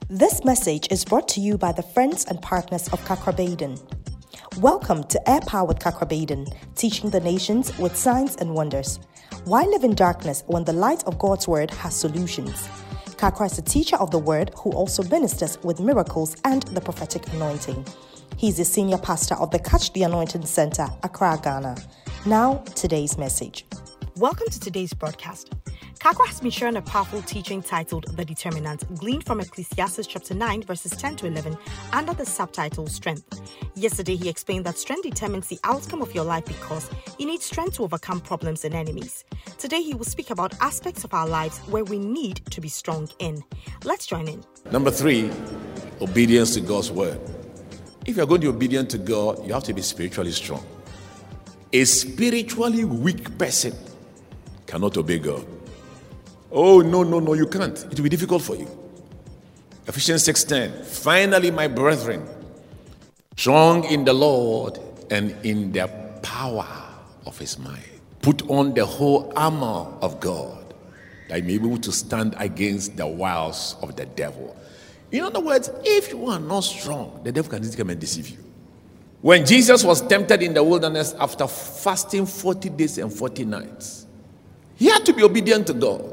This message is brought to you by the friends and partners of Kakrabaden. Welcome to Air Powered Kakrabaden, teaching the nations with signs and wonders. Why live in darkness when the light of God's word has solutions? Kakra is a teacher of the word who also ministers with miracles and the prophetic anointing. He's the senior pastor of the Catch the Anointing Center, Accra, Ghana. Now, today's message. Welcome to today's broadcast. Kakra has been sharing a powerful teaching titled The Determinant, gleaned from Ecclesiastes chapter 9, verses 10 to 11, under the subtitle Strength. Yesterday, he explained that strength determines the outcome of your life because you need strength to overcome problems and enemies. Today, he will speak about aspects of our lives where we need to be strong in. Let's join in. Number 3, obedience to God's word. If you're going to be obedient to God, you have to be spiritually strong. A spiritually weak person cannot obey God. Oh, no, you can't. It will be difficult for you. Ephesians 6:10. Finally, my brethren, strong in the Lord and in the power of his might. Put on the whole armor of God, that you may be able to stand against the wiles of the devil. In other words, if you are not strong, the devil can easily come and deceive you. When Jesus was tempted in the wilderness after fasting 40 days and 40 nights, he had to be obedient to God.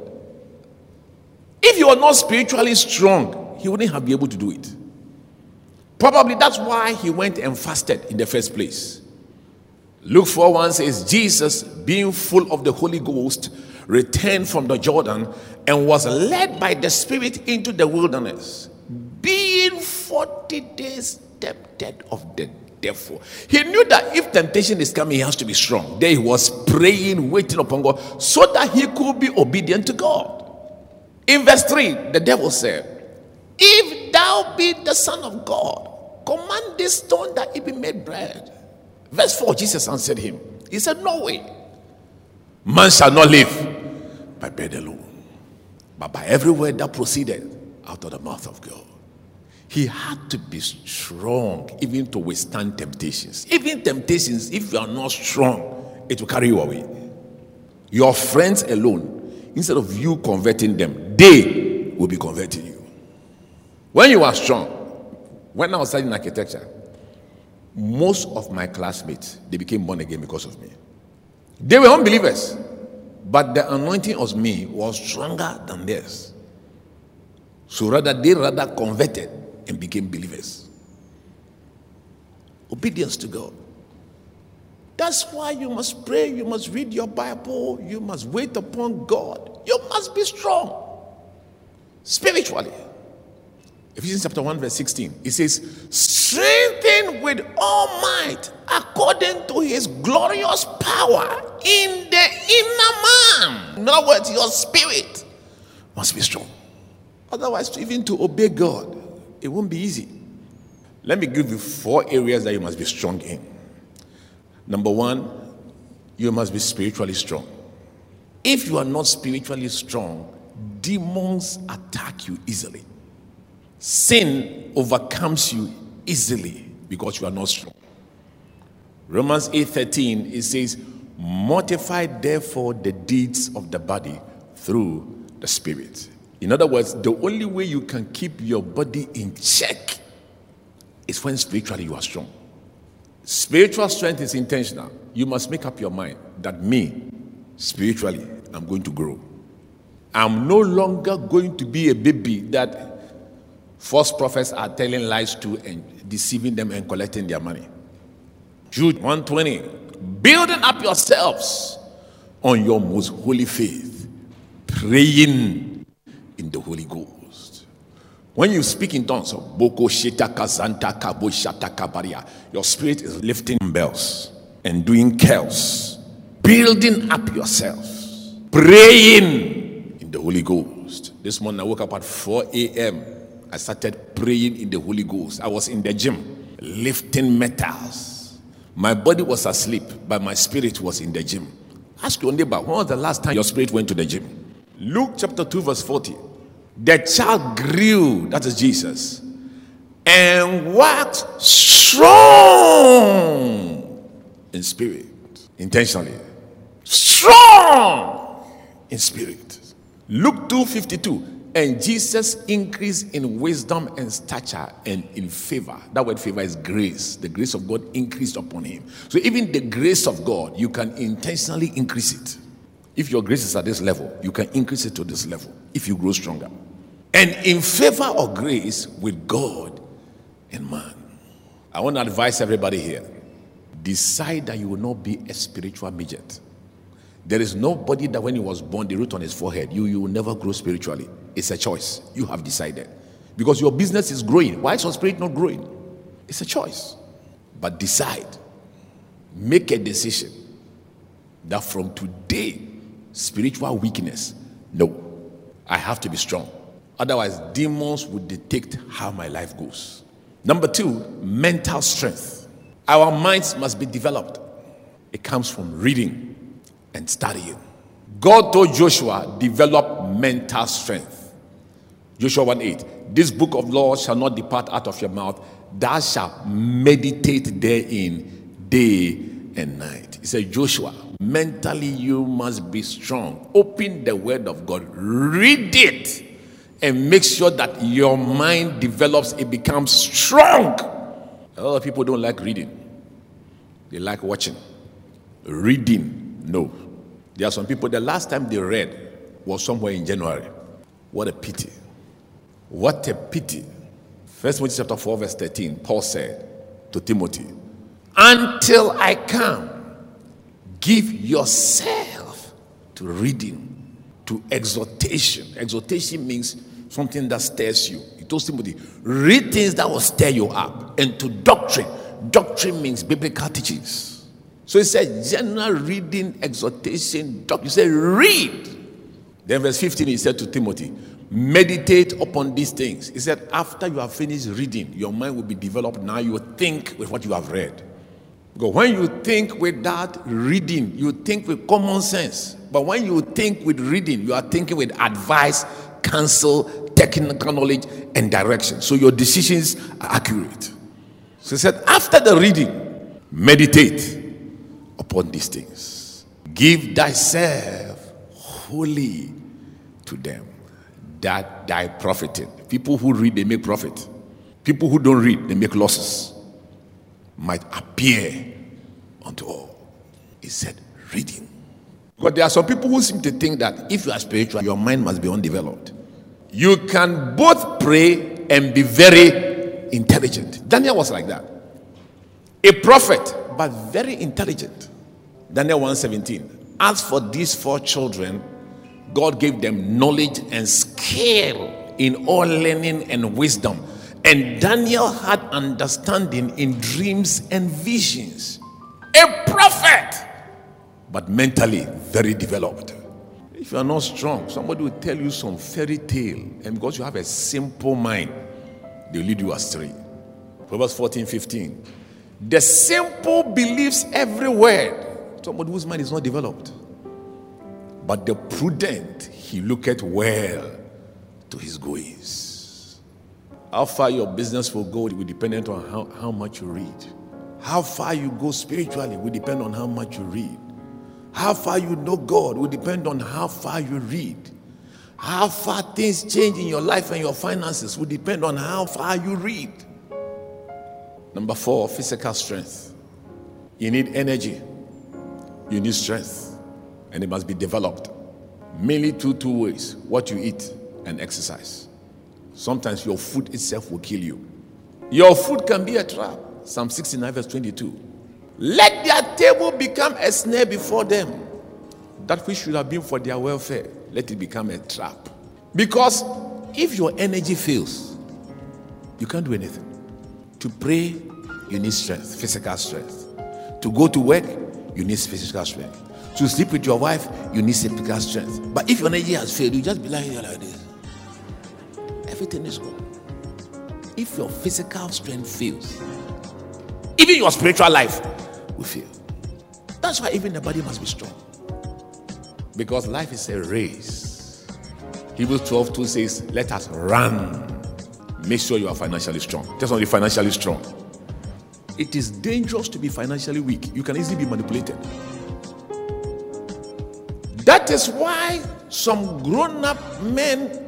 If you are not spiritually strong, he wouldn't have been able to do it. Probably that's why he went and fasted in the first place. Luke 4:1 says, Jesus, being full of the Holy Ghost, returned from the Jordan and was led by the Spirit into the wilderness, being 40 days tempted of the devil. He knew that if temptation is coming, he has to be strong. There he was praying, waiting upon God, so that he could be obedient to God. In verse 3, the devil said, if thou be the Son of God, command this stone that it be made bread. Verse 4, Jesus answered him. He said, no way. Man shall not live by bread alone, but by every word that proceeded out of the mouth of God. He had to be strong even to withstand temptations. Even temptations, if you are not strong, it will carry you away. Your friends alone, instead of you converting them, they will be converting you. When you are strong, when I was studying architecture, most of my classmates, they became born again because of me. They were unbelievers, but the anointing of me was stronger than theirs. So they converted and became believers. Obedience to God. That's why you must pray, you must read your Bible, you must wait upon God. You must be strong spiritually. Ephesians chapter 1 verse 16, it says, strengthened with all might according to his glorious power in the inner man. In other words, your spirit must be strong. Otherwise, even to obey God, it won't be easy. Let me give you 4 areas that you must be strong in. Number 1, you must be spiritually strong. If you are not spiritually strong, demons attack you easily. Sin overcomes you easily because you are not strong. Romans 8:13, it says, mortify therefore the deeds of the body through the Spirit. In other words, the only way you can keep your body in check is when spiritually you are strong. Spiritual strength is intentional. You must make up your mind that me, spiritually, I'm going to grow. I'm no longer going to be a baby that false prophets are telling lies to and deceiving them and collecting their money. Jude 1:20, building up yourselves on your most holy faith, praying in the Holy Ghost. When you speak in tongues, your spirit is lifting bells and doing chaos, building up yourselves, praying in the Holy Ghost. This morning I woke up at 4 a.m. I started praying in the Holy Ghost. I was in the gym, lifting metals. My body was asleep, but my spirit was in the gym. Ask your neighbor, when was the last time your spirit went to the gym? Luke chapter 2 verse 40. The child grew, that is Jesus, and waxed strong in spirit, intentionally. Strong in spirit. Luke 2:52. And Jesus increased in wisdom and stature and in favor. That word favor is grace. The grace of God increased upon him. So even the grace of God, you can intentionally increase it. If your grace is at this level, you can increase it to this level if you grow stronger. And in favor of grace with God and man. I want to advise everybody here. Decide that you will not be a spiritual midget. There is nobody that when he was born, they wrote on his forehead, you will never grow spiritually. It's a choice. You have decided. Because your business is growing. Why is your spirit not growing? It's a choice. But decide. Make a decision that from today, spiritual weakness, no. I have to be strong. Otherwise, demons will dictate how my life goes. Number 2, mental strength. Our minds must be developed. It comes from reading and studying. God told Joshua, develop mental strength. Joshua 1:8. This book of law shall not depart out of your mouth. Thou shalt meditate therein day and night. He said, Joshua, mentally you must be strong. Open the word of God. Read it. And make sure that your mind develops. It becomes strong. A lot of people don't like reading. They like watching. Reading, no. There are some people, the last time they read was somewhere in January. What a pity. What a pity. 1 Timothy chapter 4 verse 13, Paul said to Timothy, until I come, give yourself to reading, to exhortation. Exhortation means something that stirs you. He told Timothy, read things that will stir you up. And to doctrine. Doctrine means biblical teachings. So he said, general reading, exhortation, doctrine. He said, read. Then verse 15, he said to Timothy, meditate upon these things. He said, after you have finished reading, your mind will be developed. Now you think with what you have read. Because when you think without reading, you think with common sense. But when you think with reading, you are thinking with advice, counsel, technical knowledge, and direction. So your decisions are accurate. So he said, after the reading, meditate upon these things. Give thyself wholly to them, that thy profiting. People who read, they make profit. People who don't read, they make losses. Might appear unto all. He said, reading. But there are some people who seem to think that if you are spiritual, your mind must be undeveloped. You can both pray and be very intelligent. Daniel was like that. A prophet, but very intelligent. Daniel 1:17. As for these 4 children, God gave them knowledge and skill in all learning and wisdom. And Daniel had understanding in dreams and visions. A prophet, but mentally very developed. If you are not strong, somebody will tell you some fairy tale, and because you have a simple mind, they will lead you astray. Proverbs 14:15. The simple believes every word. Somebody whose mind is not developed. But the prudent, he looketh well to his goings. How far your business will go will depend on how much you read. How far you go spiritually will depend on how much you read. How far you know God will depend on how far you read. How far things change in your life and your finances will depend on how far you read. Number 4, physical strength. You need energy. You need strength. And it must be developed. Mainly two ways. What you eat and exercise. Sometimes your food itself will kill you. Your food can be a trap. Psalm 69 verse 22. Let their table become a snare before them. That which should have been for their welfare, let it become a trap. Because if your energy fails, you can't do anything. To pray, you need strength, physical strength. To go to work, you need physical strength. To sleep with your wife, you need physical strength. But if your energy has failed, you just be lying here like this. Everything is gone. If your physical strength fails, even your spiritual life will fail. That's why even the body must be strong. Because life is a race. Hebrews 12:2 says, let us run. Make sure you are financially strong. Just only financially strong. It is dangerous to be financially weak. You can easily be manipulated. That is why some grown-up men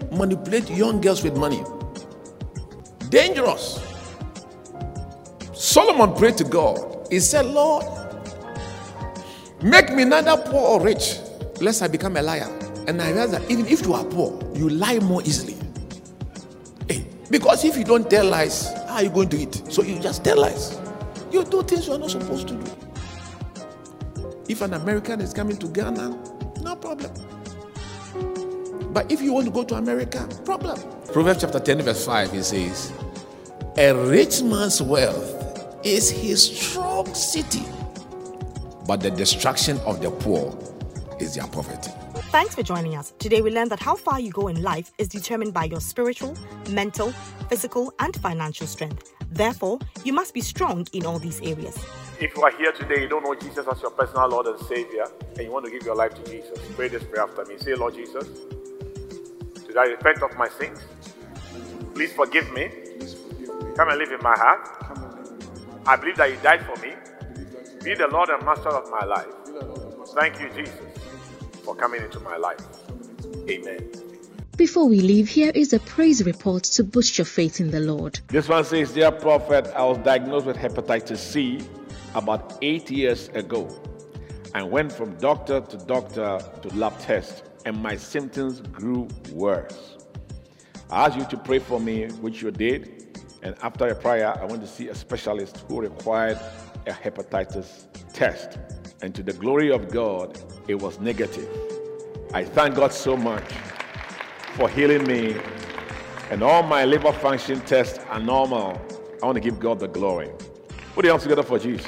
manipulate young girls with money. Dangerous. Solomon prayed to God. He said, Lord, make me neither poor or rich, lest I become a liar. And I realize that even if you are poor, you lie more easily. Because if you don't tell lies, how are you going to eat? So you just tell lies. You do things you are not supposed to do. If an American is coming to Ghana, no problem. But if you want to go to America, problem. Proverbs chapter 10 verse 5, it says, a rich man's wealth is his strong city, but the destruction of the poor is their poverty. Thanks for joining us. Today we learned that how far you go in life is determined by your spiritual, mental, physical, and financial strength. Therefore, you must be strong in all these areas. If you are here today, you don't know Jesus as your personal Lord and Savior, and you want to give your life to Jesus, pray this prayer after me. Say, Lord Jesus, today I repent of my sins. Please forgive me. Come and live in my heart. I believe that you died for me. Be the Lord and Master of my life. Thank you, Jesus, for coming into my life. Amen. Before we leave, here is a praise report to boost your faith in the Lord. This one says, dear prophet, I was diagnosed with hepatitis C about 8 years ago. I went from doctor to lab test, and my symptoms grew worse. I asked you to pray for me, which you did. And after a prayer, I went to see a specialist who required a hepatitis test. And to the glory of God, it was negative. I thank God so much for healing me. And all my liver function tests are normal. I want to give God the glory. Put your hands together for Jesus.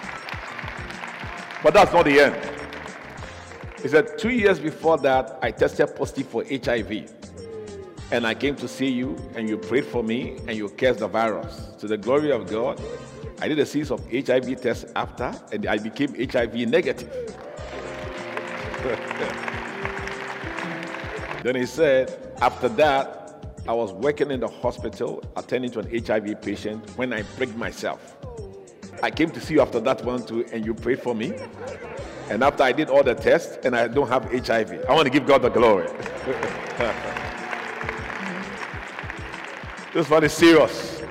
But that's not the end. He said 2 years before that, I tested positive for HIV. And I came to see you, and you prayed for me, and you cursed the virus. To the glory of God, I did a series of HIV tests after, and I became HIV negative. Then he said, after that, I was working in the hospital, attending to an HIV patient when I pricked myself. I came to see you after that one too, and you prayed for me. And after I did all the tests, and I don't have HIV. I want to give God the glory. This one is serious.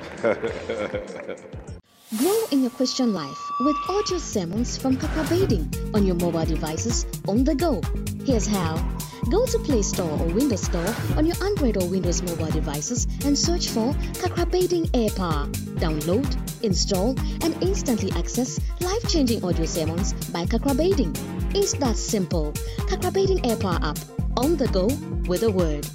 Grow in your Christian life with audio sermons from Kakrabedin on your mobile devices on the go. Here's how. Go to Play Store or Windows Store on your Android or Windows mobile devices and search for Kakrabedin AirPower. Download, install, and instantly access life-changing audio sermons by Kakrabedin. It's that simple. Kakrabedin AirPower app. On the go with a word.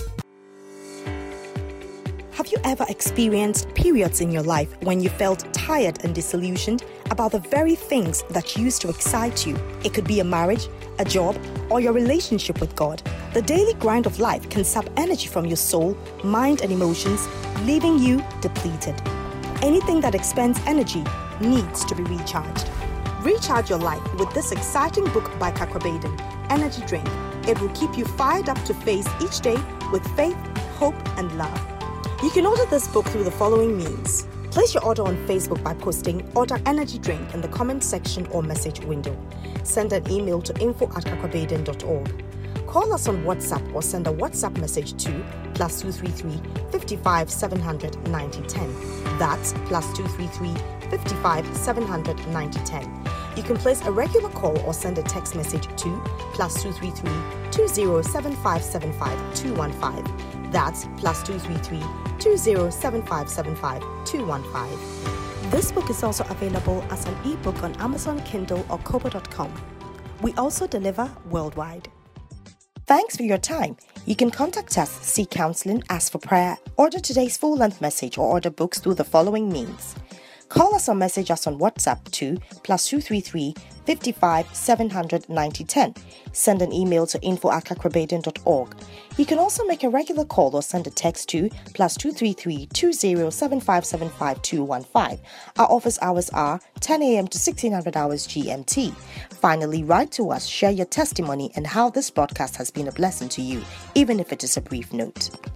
Have you ever experienced periods in your life when you felt tired and disillusioned about the very things that used to excite you? It could be a marriage, a job, or your relationship with God. The daily grind of life can sap energy from your soul, mind, and emotions, leaving you depleted. Anything that expends energy needs to be recharged. Recharge your life with this exciting book by Kakrabedin, Energy Drink. It will keep you fired up to face each day with faith, hope, and love. You can order this book through the following means. Place your order on Facebook by posting Order Energy Drink in the comment section or message window. Send an email to info@kakrabedin.org. Call us on WhatsApp or send a WhatsApp message to +233 55 700 9010. That's +233 55 700 9010. You can place a regular call or send a text message to +233 207575 215. That's +233 207575 215. This book is also available as an ebook on Amazon Kindle or Kobo.com. We also deliver worldwide. Thanks for your time. You can contact us, seek counseling, ask for prayer, order today's full-length message, or order books through the following means. Call us or message us on WhatsApp to +233 55 700 9010. Send an email to info@kakrabedin.org. You can also make a regular call or send a text to +233 207575 215. Our office hours are 10 a.m. to 1600 hours GMT. Finally, write to us, share your testimony and how this broadcast has been a blessing to you, even if it is a brief note.